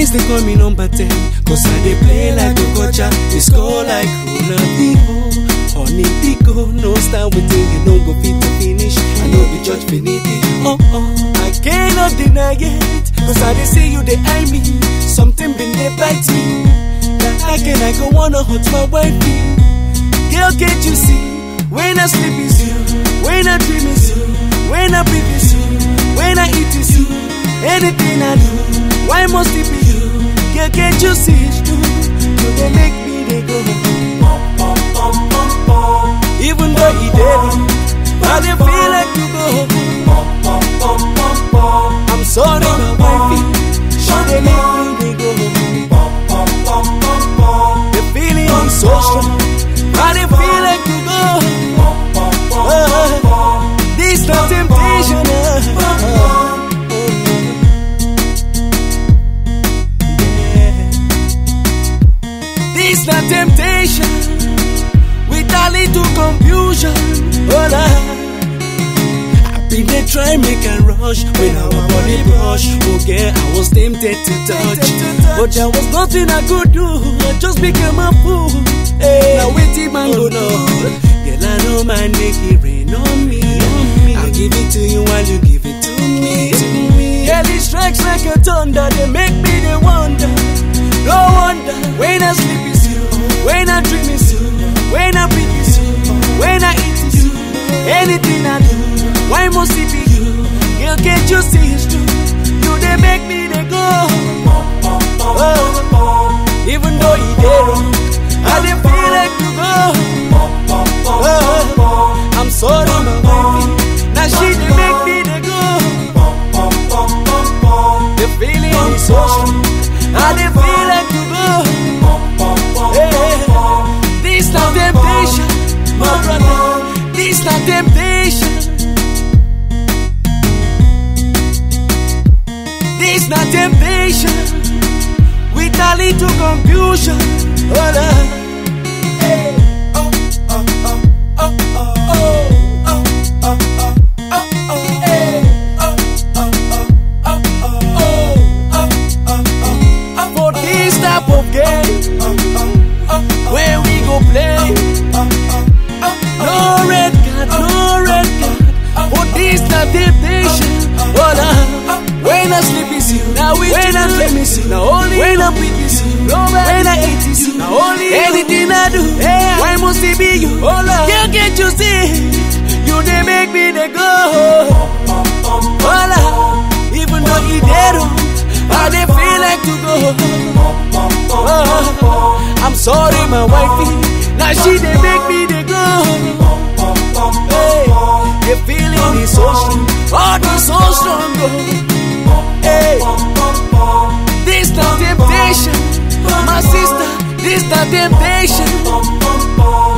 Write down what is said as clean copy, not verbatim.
friends they call me number 10, cause I they play like a gotcha, they score like Ronaldinho. Honey Tico, no start with thing, you no go fit to finish. I know be judge finity. I cannot deny it, cause I they see you they eye me. Something been they bite me. That I go wanna hurt my wifey. Girl, can't you see? When I sleep is you, when I dream is you, when I breathe is you, when I eat is you. Anything I do, why must it be you? Girl, can't you see it's true? You they make me they go. Even though he did, I didn't feel like to go. I'm sorry, my wifey, she they make me they go. The feeling is so strong, I didn't feel like to go. This not temptation. This not temptation. With a little confusion, I've been there trying make a rush when our body brush. Okay, I was tempted to touch, but there was nothing I could do. I just became a fool. Hey, now waiting man go now. Girl, I know man make it rain on me. I'll give it to you while you give it to me. Girl, it strikes like a thunder. They make me the wonder. No wonder when I sleep is you, when I dream is you, when I breathe is you, when I eat is you. Anything I do, why must it be you? Girl, can't you see it's true? You they make me they go. Even though he did wrong, I didn't feel like to go. I'm sorry, my wifey. Now she they make me they go. The feeling is so strong, I didn't feel like to go. This not temptation, my brother. This not temptation. This not temptation. With a little confusion. For this type of game, where we go play. No red card, no red card. For this not temptation. When I sleep is you, now when I dream is you, now only when I breathe is you, when I eat is you, now only anything I do, why must it be you? Girl, can't you see? You they make me they go. Even though he dead, I they feel like to go. I'm sorry, my wifey. Now she they make me they go. The feeling is so strong, oh, it's so strong. Hey, this not temptation, my sister. This not temptation.